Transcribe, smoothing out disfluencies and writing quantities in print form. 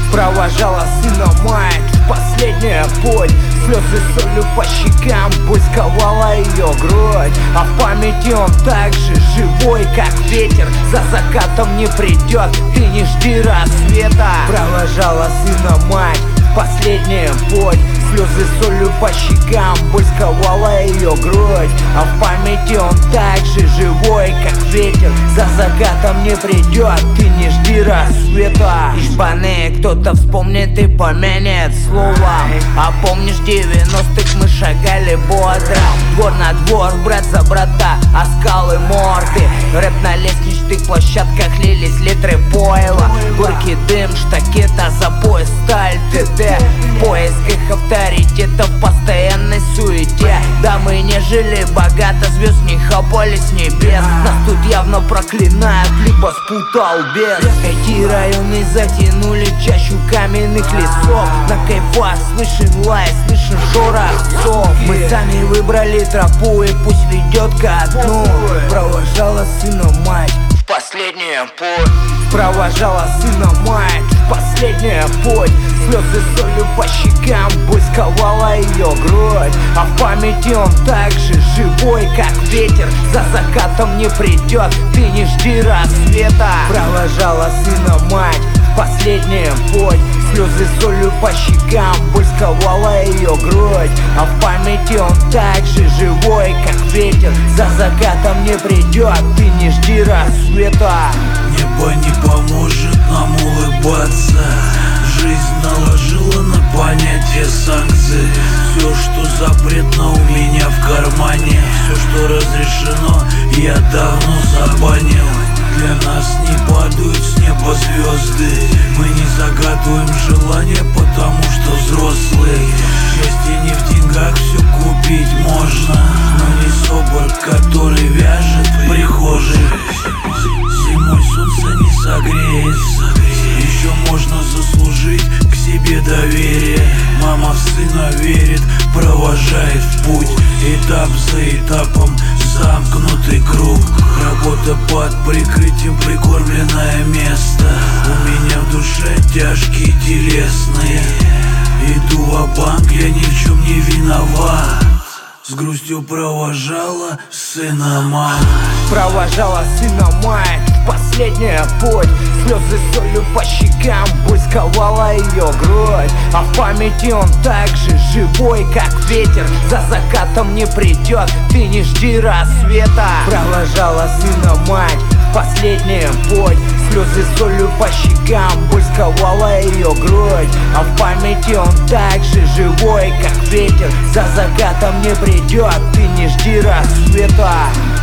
Провожала сына мать в последний путь. Слезы солью по щекам, боль сковала ее грудь. А в памяти он так же живой, как ветер. За закатом не придет, ты не жди рассвета. Провожала сына мать в последний путь. Слезы солью по щекам, боль сковала ее грудь. А в памяти он так же живой, как ветер. За закатом не придет, ты не жди рассвета. Ишбаны, кто-то вспомнит и помянет словом. А помнишь, 90-х мы шагали бодро. Двор на двор, брат за брата, а скалы морды. Рэп на лестничных площадках лились литры пойла. Горький дым, штакета за пояс, сталь, ТТ. В поисках авторитета в постоянной суете. Да мы не жили богато, звезд не хапали с небес. Нас тут явно проклинают, либо спутал бес. Эти районы затянули в чащу каменных лесов. На кайфах слышен лай, слышен шорох сов. Мы сами выбрали тропу, и пусть ведет ко дну. Провожала сына мать в последний путь. Провожала сына мать в последний путь. Слезы солью по щекам, боль сковала ее грудь. А в памяти он так же живой, как ветер. За закатом не придет, ты не жди рассвета. Провожала сына мать в последний путь. Слезы солью по щекам, боль сковала ее грудь. А в памяти он так же живой, как ветер. За закатом не придет, ты не жди рассвета. Небо не поможет нам улыбаться. Жизнь наложила на понятие санкций. Все, что запретно, у меня в кармане. Все, что разрешено, я давно забанил. Для нас не падают с неба звезды. Мы не загадываем желания, потому что взрослые. Счастье не в деньгах, все купить можно, но не собор, который вяжет в прихожей. Зимой солнце не согреет, еще можно заслужить к себе доверие. Мама в сына верит, провожает в путь. Этап за этапом замкнутый круг. Работа под прикрытием, прикормленное место. У меня в душе тяжкие телесные. Иду ва-банк, я ни в чем не виноват. С грустью провожала сына мать. Провожала сына мать в последний путь. Слезы солью по щекам, боль сковала ее грудь. А в памяти он так же живой, как ветер. За закатом не придет, ты не жди рассвета. Провожала сына мать в последний путь. Слезы солью по щекам, боль сковала ее грудь. А в памяти он так же живой, как ветер. За закатом не придет, ты не жди рассвета.